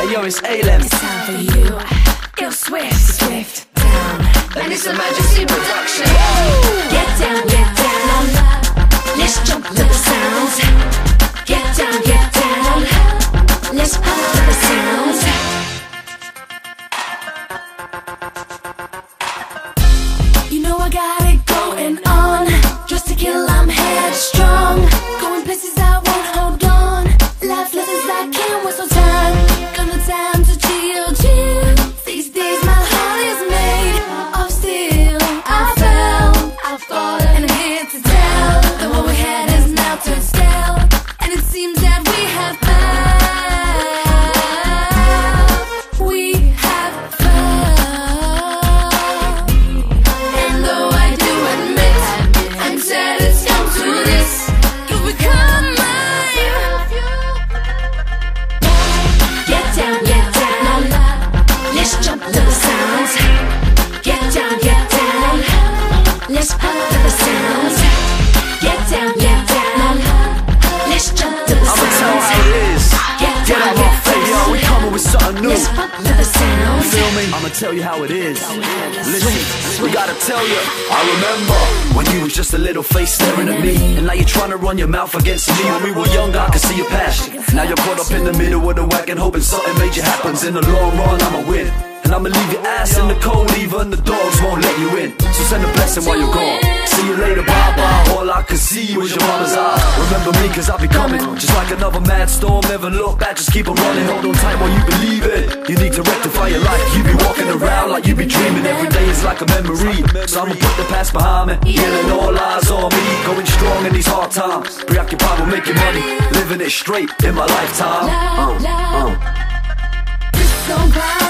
Hey yo, it's A-Lem. It's time for you. Yo, Swift down. And it's a Majesty production. Get down, let's jump to the sounds. Get down, let's pump to the sounds. You know I got it going on. Just to kill, I'm headstrong. Going places I won't hold on. Life lessons I can't waste no time. Got no time to chill. These days my heart is made of steel. I fell, I've fallen, and I'm here to tell that what we had is now turned stale. And it seems that we have found. We have found. And though I do admit I'm sad it's come to this, you've become mine. Get down, let's jump to the sounds. Get down, let's pump to the sounds. Get down, let's jump to the I'ma tell sounds. how it is. Get Get out down, my face, yo, we coming with something new. let's pump to the sounds. Feel me? I'ma tell you how it is. Listen, we gotta tell you. I remember when you was just a little face staring at me, and now you're trying to run your mouth against me. When we were younger, I could see your passion. Now you're caught up in the middle of the wagon, hoping something major happens. In the long run, I'ma win, and I'ma leave your ass in the cold. Even the dogs won't let you in. So send a blessing while you're gone. See you later, bye-bye. All I could see was your mother's eye. Remember me, cause I'll be coming. Just like another mad storm, never look back, just keep on running. Hold on tight while you believe it. You need to rectify your life. You be walking around like you be dreaming. Every day is like a memory. So I'ma put the past behind me. Healing all eyes on me. Going strong in these hard times. Preoccupied with making money. Living it straight in my lifetime. It's so bright.